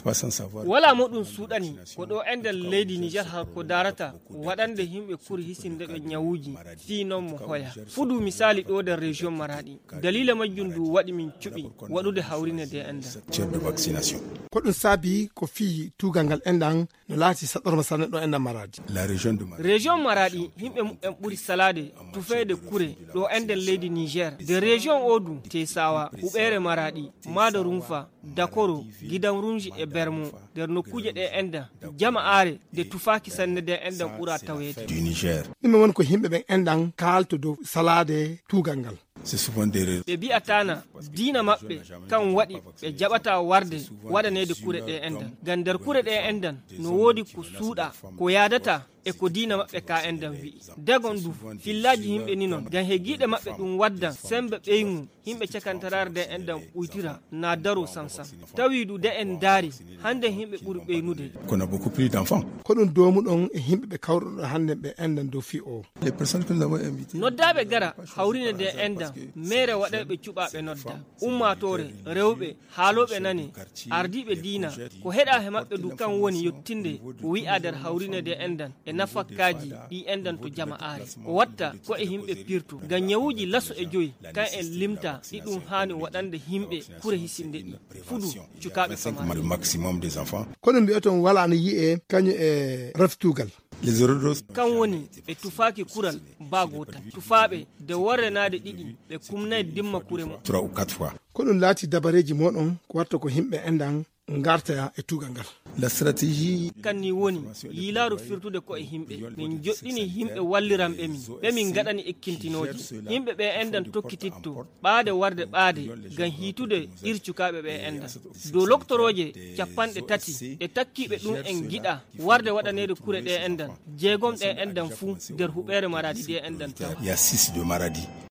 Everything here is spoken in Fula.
wala modun sudani ko do endal leydi Niger har ko darata wadande himbe kuri hisinde be nyawuji fi non mo hoya fudu misali do der region Maradi dalila majjundu wadi min cubi wadude hawrine de enda ko dum sabi ko fi tugangal endan no lati sador masane do enda Maradi la region Maradi himbe en buri salade tufede kure do endal leydi Niger de region odu Tesawa ubere Maradi mado rumfa dakoro gidan runji e bermo der no kuje de enda jama'are de tufaki sanne de enda bura tawede du Niger nima won ko himbe ben endan kalto do salade tugangal be bi atana dina mabbe kan wadi be jabata warde wadanede kure de endan gandar kure de endan no wodi ko suuda ko yadata e ko dina mabbe ka endan wi dagondu fillaji himbe ni non gan hegide mabbe dum waddan sembe beynu himbe cakantarar de endan uitira na daro sansan tawidu de en dari hande himbe buri beynude kono beaucoup plus d'enfants ko dum domu don e himbe be kawdo hande be endan do fi o les personnes que nous avons invitées noddabe gara hawrine de endan mere waɗaɓe cuɓaɓe nodda ummatore rewɓe haaloɓe nani ardiɓe diina ko heɗa he maɓɓe du kan woni yettinde ko wi'a nder hawrine de endan e nafakkaji ɗi endan to jama'are ko watta ko e himɓe pirtu ngam ñawuji laso e joyi kan en limta ɗi ɗum hani waɗande himɓe kure hisinde ɗi fudu cukaɓe famare maximum des enfants kono mbi'aton wala no yi'e kañum e raftugal kan woni ɓe tufaki kural bagota tufaɓe de worrenade ɗiɗi ɓe kumnayi dimma kure mo 3 ou 4 fois ko ɗum laati dabareji moɗon ko watta ko himɓe endan garta e tugal ngal la stratégie kanni woni yilaru firtude ko e himɓe min joɗɗini himɓe walliranɓe min ɓe min gaɗani ekkintinoji himɓe ɓe endan tokkititto ɓaade warde ɓaade ngam hiitude ircukaɓe ɓe endan dow loktoroje 30 ɗe takkiɓe ɗum en giɗa warde waɗanede kure ɗe endan jeegom ɗe endan fuu nder huɓere Maradi ɗe endan taw il y a 6 de Maradi